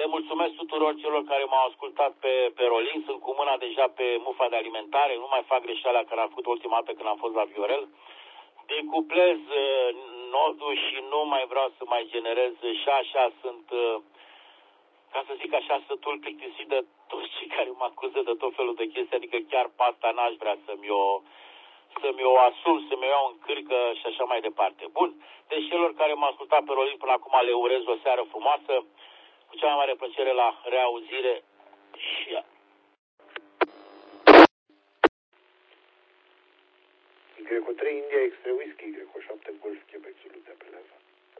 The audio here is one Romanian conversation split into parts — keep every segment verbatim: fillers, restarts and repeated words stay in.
Le mulțumesc tuturor celor care m-au ascultat pe, pe Rolin. Sunt cu mâna deja pe mufa de alimentare. Nu mai fac greșeala care am făcut ultima dată când am fost la Viorel. Decuplez uh, nodul și nu mai vreau să mai generez și așa sunt, uh, ca să zic așa, sătul plictisit de toți cei care mă acuză de tot felul de chestii. Adică chiar pe asta n-aș vrea să-mi o, să-mi o asum, să-mi o iau în cârcă și așa mai departe. Bun, deci celor care m-au ascultat pe Rolin până acum le urez o seară frumoasă. Cu cea mai mare plăcere la reauzire și Y trei India X-ray Whisky, Y șapte Golf Quebec Zulu te apelează.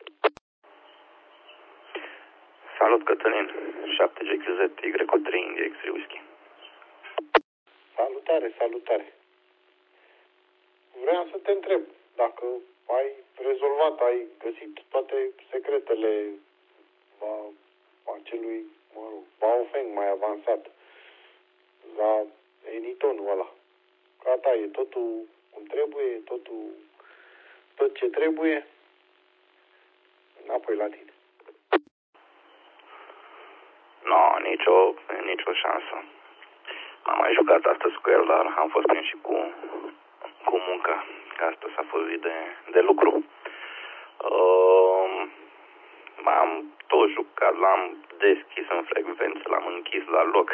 Salut, Cătălin. șapte G Q Z Y trei India X-ray Whisky. Salutare, salutare. Vreau să te întreb dacă ai rezolvat, ai găsit toate secretele a, acelui, mă rog, Baofeng mai avansat la Enitonul ăla. Gata, e totul cum trebuie, totul, tot ce trebuie, înapoi la tine. No, nicio, nicio șansă. Am mai jucat astăzi cu el, dar am fost prins și cu, cu munca, că astăzi a fost zi de, de lucru. Uh, am tot jucat, l-am deschis în frecvență, l-am închis la loc.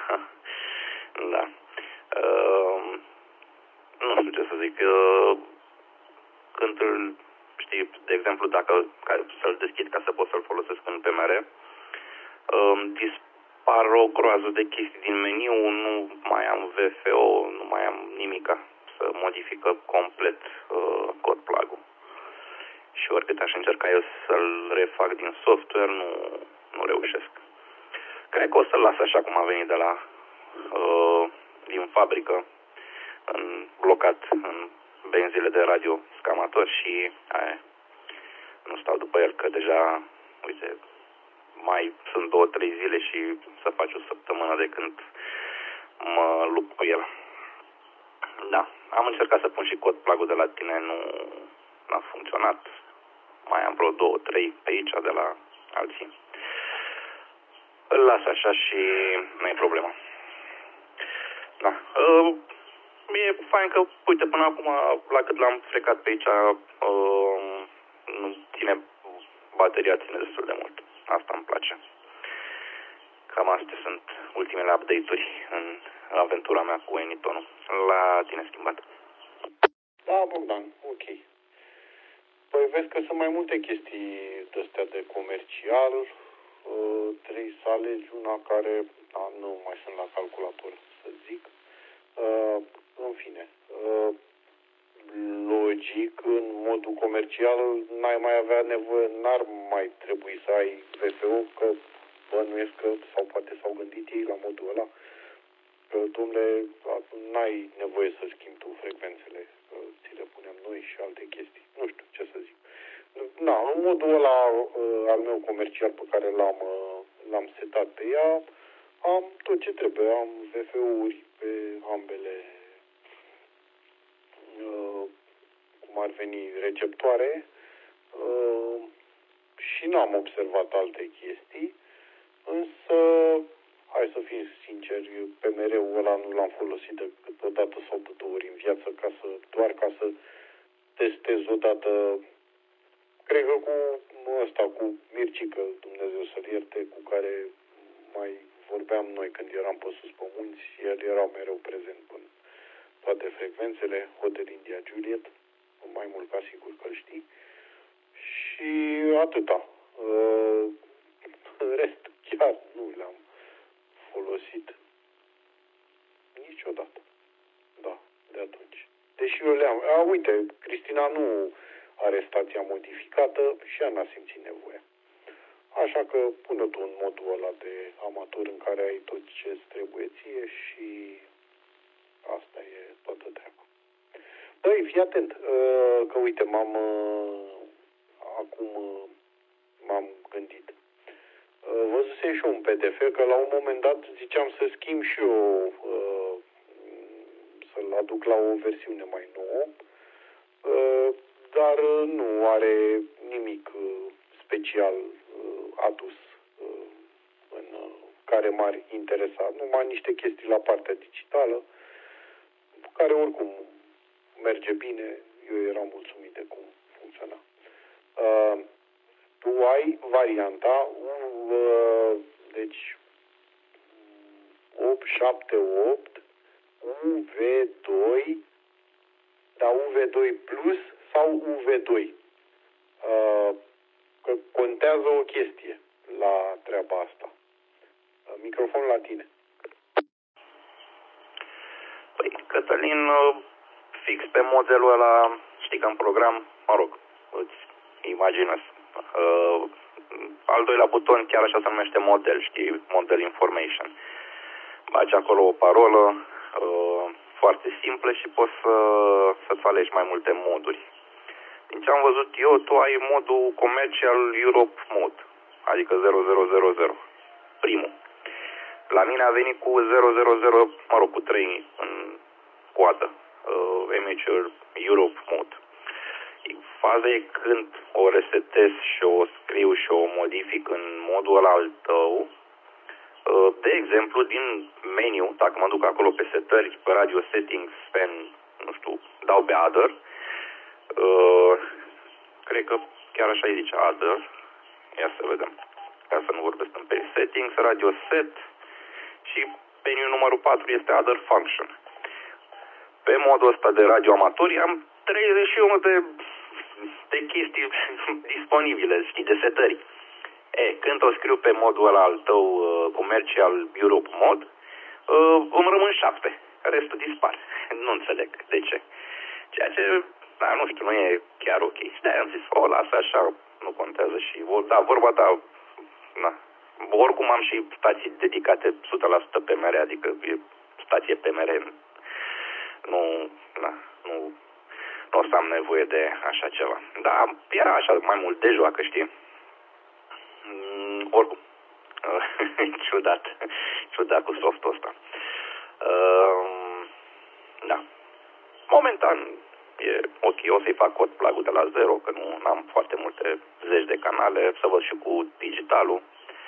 Da. Uh, nu știu ce să zic. Uh, când îl știi, de exemplu, dacă să-l deschid ca să pot să-l folosesc în P M R, uh, dispar o groază de chestii din meniu, nu mai am V F O, nu mai am nimica să modifică complet uh, cod plug-ul. Și oricât aș încerca eu să-l refac din software, nu, nu reușesc. Cred că o să-l las așa cum a venit de la uh, din fabrică, în, blocat în benzile de radio scamator și aia, nu stau după el, că deja, uite, mai sunt două, trei zile și să faci o săptămână de când mă lupt cu el. Da, am încercat să pun și cod plug-ul de la tine, nu a funcționat. Mai am vreo două, trei pe aici de la alții. Îl las așa și nu e problemă. Da. Uh, e fain că, uite, până acum, la cât l-am frecat pe aici, uh, nu ține, bateria ține destul de mult. Asta îmi place. Cam astea sunt ultimele update-uri în aventura mea cu Enitonul. La tine schimbat. Da, Bogdan, ok. Păi vezi că sunt mai multe chestii de-astea de comercial. Uh, trebuie să alegi una care, da, nu mai sunt la calculator, să zic. Uh, în fine, uh, logic, în modul comercial, n-ai mai avea nevoie, n-ar mai trebui să ai V F O, că bănuiesc că, sau poate s-au gândit ei la modul ăla, că, dom'le, n-ai nevoie să schimbi tu frecvențele, că ți le punem noi și alte chestii. Nu știu ce să zic. Na, în modul ăla uh, al meu comercial pe care l-am, uh, l-am setat pe ea, am tot ce trebuie. Am V F O-uri pe ambele, uh, cum ar veni, receptoare, uh, și n-am observat alte chestii, însă, hai să fim sinceri, P M R-ul ăla nu l-am folosit decât o dată sau de două ori în viață, ca să, doar ca să testez odată. Cred că cu ăsta, cu Mircică, Dumnezeu să-l ierte, cu care mai vorbeam noi când eram pe sus pe munți, el era mereu prezent în toate frecvențele, Hotel India Juliet, mai mult ca sigur că-l știi. Și atâta. În rest, chiar nu le-am folosit niciodată. Da, de atunci. Deși eu le-am... A, uite, Cristina nu are stația modificată și ea n-a simțit nevoia. Așa că pune tu în modul ăla de amator în care ai tot ce îți trebuie ție și asta e toată treaba. Băi, fii atent, că uite, m-am acum m-am gândit. Văzusem și eu un P D F, că la un moment dat ziceam să schimb și eu, să-l aduc la o versiune mai nouă, dar nu are nimic special adus tare m-ar interesa, numai niște chestii la partea digitală, care oricum merge bine, eu eram mulțumit de cum funcționa. Uh, tu ai varianta, uh, deci opt șapte opt, U V doi, dar U V doi plus sau U V doi. Uh, că contează o chestie la treaba asta. Uh, microfon la tine. Păi, Cătălin, fix pe modelul ăla, știi că în program, mă rog, îți imaginezi. Uh, al doilea buton chiar așa se numește model, știi, model information. Bagi acolo o parolă uh, foarte simplă și poți să, să-ți alegi mai multe moduri. Din ce am văzut eu, tu ai modul Commercial Europe Mode, adică zero zero zero zero, primul. La mine a venit cu zero zero zero, mă rog, cu trei în coadă, uh, Amateur Europe Mode. Faza e când o resetez și o scriu și o modific în modul ăla al tău. Uh, de exemplu, din meniu, dacă mă duc acolo pe setări, pe radio settings, pe, nu știu, dau pe other, uh, cred că chiar așa îi zice other, ia să vedem, ca să nu vorbesc în pe settings, radio set, și meniu numărul patru este other function. Pe modul ăsta de radio amatori am treizeci și unu de, de chestii disponibile, știi, de setări. E, când o scriu pe modul ăla al tău uh, Commercial Europe Mode, uh, îmi rămân șapte. Restul dispar. Nu înțeleg de ce. Ceea ce, da, nu știu, nu e chiar ok. Și de-aia am zis, o, lasă așa, nu contează și, da, vorba ta, na. Oricum am și stații dedicate o sută la sută P M R, adică e stație P M R. Nu, na, nu, nu o să am nevoie de așa ceva. Dar era așa mai mult de joacă, știi? Mm, oricum, ciudat, ciudat cu softul ăsta. Uh, da. Momentan e ok, o să-i fac cod plug-ul de la zero, că nu am foarte multe zeci de canale, să văd și cu digitalul.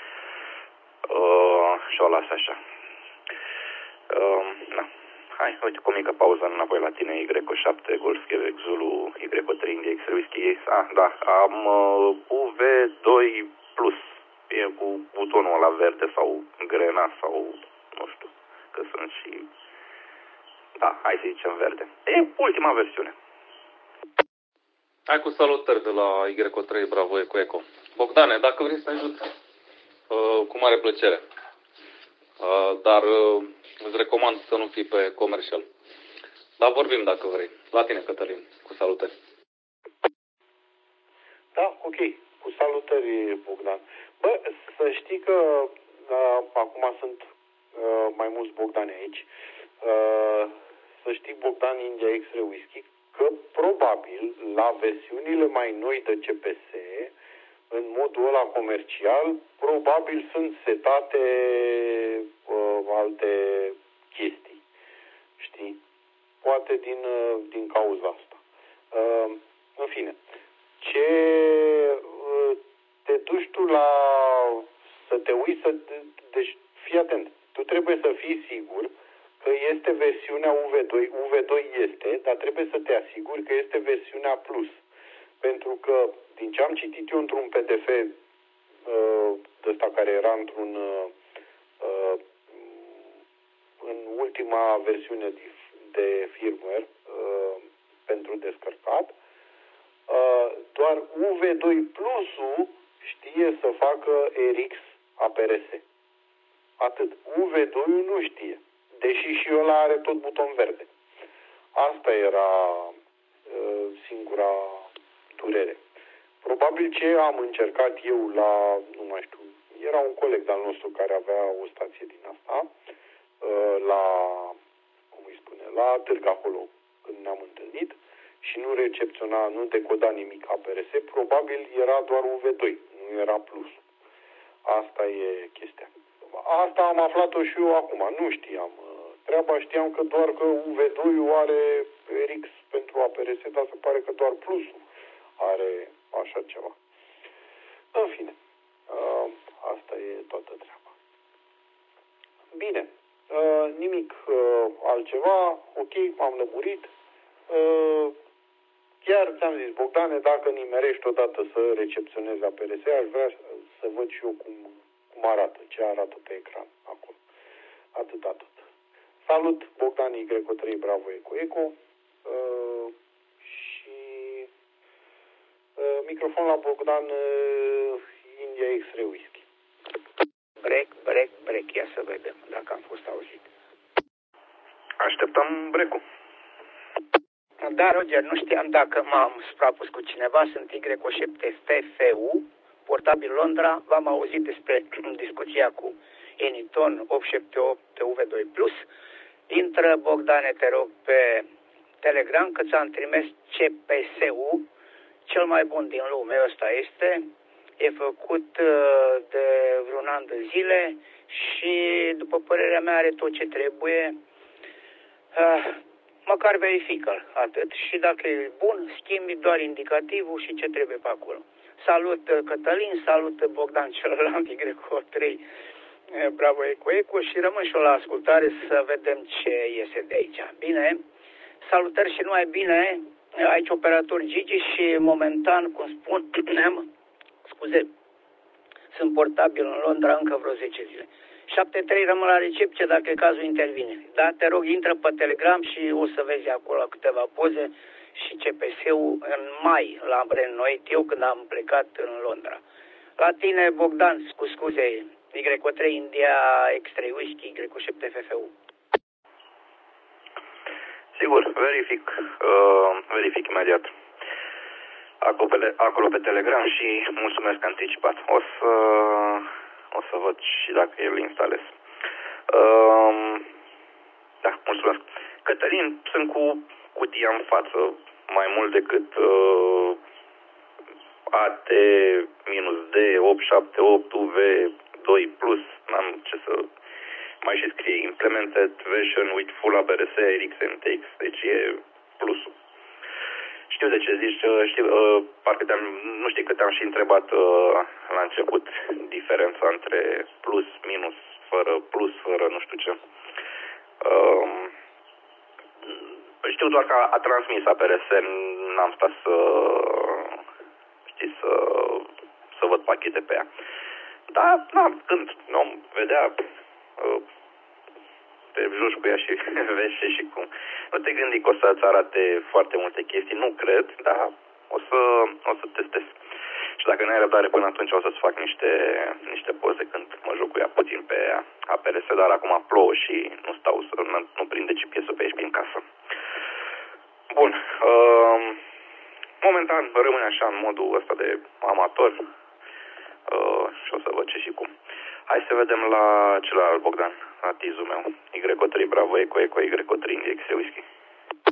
Uh, și o las așa. Uh, na. Hai, uite cu o mică pauză înapoi la tine, Y șapte, Golf, Quebec, Zulu, Y trei, India, X-ray, Whisky. Ah, da, am uh, U V doi plus. E cu butonul ăla verde sau grena sau nu știu, că sunt și... Da, hai să zicem verde. E ultima versiune. Hai cu salutări de la Y trei, Bravo Eco Eco. Bogdane, dacă vrei să ne ajut, uh, cu mare plăcere. Uh, dar uh, îți recomand să nu fii pe comercial. Dar vorbim dacă vrei. La tine, Cătălin, cu salutări. Da, ok. Cu salutări, Bogdan. Bă, să știi că uh, acum sunt uh, mai mulți Bogdani aici. Uh, să știi, Bogdan India X-ray Whisky, că probabil la versiunile mai noi de C P S, în modul ăla comercial, probabil sunt setate uh, alte chestii. Știi? Poate din, uh, din cauza asta. Uh, în fine. Ce uh, te duci tu la să te uiți să... Deci, fii atent. Tu trebuie să fii sigur că este versiunea U V doi. U V doi este, dar trebuie să te asiguri că este versiunea plus. Pentru că, din ce am citit eu într-un P D F uh, ăsta care era într-un uh, în ultima versiune de, de firmware uh, pentru descărcat, uh, doar U V doi plusul știe să facă R X A P R S. Atât. U V doi nu știe. Deși și ăla are tot buton verde. Asta era uh, singura durere. Probabil ce am încercat eu la, nu mai știu, era un coleg de-al nostru care avea o stație din asta, uh, la, cum îi spune, la Târg acolo, când ne-am întâlnit, și nu recepționa, nu decoda nimic A P R S, probabil era doar U V doi, nu era plus. Asta e chestia. Asta am aflat-o și eu acum, nu știam treaba, știam că doar că U V doi are R X pentru A P R S, dar se pare că doar plusul are așa ceva. În fine, asta e toată treaba. Bine, uh, nimic uh, altceva, ok, m-am lămurit. Uh, chiar ți-am zis, Bogdane, dacă nimerești odată să recepționezi la P R S, aș vrea să văd și eu cum, cum arată, ce arată pe ecran acolo. Atât, atât. Salut, Bogdan Y trei Bravo Eco Eco uh, și uh, microfon la Bogdan uh, India X-Ray Whisky. Break, break, break. Ia să vedem dacă am fost auzit. Așteptăm break-ul. Da, Roger, nu știam dacă m-am suprapus cu cineva. Sunt Y șapte F F U, portabil Londra. V-am auzit despre discuția cu Eniton opt șapte opt U V doi plus. Intră, Bogdane, te rog, pe Telegram, că ți-am trimis C P S U, cel mai bun din lume, ăsta este. E făcut de vreun an de zile și, după părerea mea, are tot ce trebuie. Măcar verifică atât și dacă e bun, schimbi doar indicativul și ce trebuie pe acolo. Salut Cătălin, salut Bogdan celălalt Y trei Bravo Eco Eco și rămân și eu la ascultare să vedem ce iese de aici. Bine, salutări și numai bine, aici operator Gigi și momentan, cum spun, scuze, sunt portabil în Londra încă vreo zece zile. șapte trei rămân la recepție dacă e cazul intervine. Da, te rog, intră pe Telegram și o să vezi acolo câteva poze și C P S-ul în mai l-am reînnoit eu când am plecat în Londra. La tine, Bogdan, cu scuze, Y trei India X trei Whisky, Y șapte F F U. Sigur, verific, uh, verific imediat. Acolo pe, acolo pe Telegram și mulțumesc anticipat. O să, o să văd și dacă el instalez. Uh, da, mulțumesc. Cătălin, sunt cu cutia în față mai mult decât uh, A T D opt șapte opt U V doi plus. N-am ce să mai și scrie. Implemented version with full A B R S R X M T X. Deci e plusul. Știu de ce zici, știu, uh, parcă te-am, nu știu că te-am și întrebat uh, la început diferența între plus, minus, fără, plus, fără, nu știu ce. Uh, știu doar că a, a transmis A P R S, n-am stat să, știi, să, să văd pachete pe ea. Dar, na, când om vedea, uh, te joci cu ea și vezi ce și cum. Nu te gândi că o să-ți arate foarte multe chestii, nu cred, dar o să, o să testez. Și dacă n-ai răbdare până atunci o să-ți fac niște, niște poze când mă joc cu ea puțin pe A P R S, dar acum plouă și nu stau să nu, nu prinde G P S-ul pe aici prin casă. Bun. Uh, momentan rămâne așa în modul ăsta de amator uh, și o să văd ce și cum. Hai să vedem la celălalt Bogdan, la tizul meu. Y trei Bravo Eco Eco Y trei X Whisky.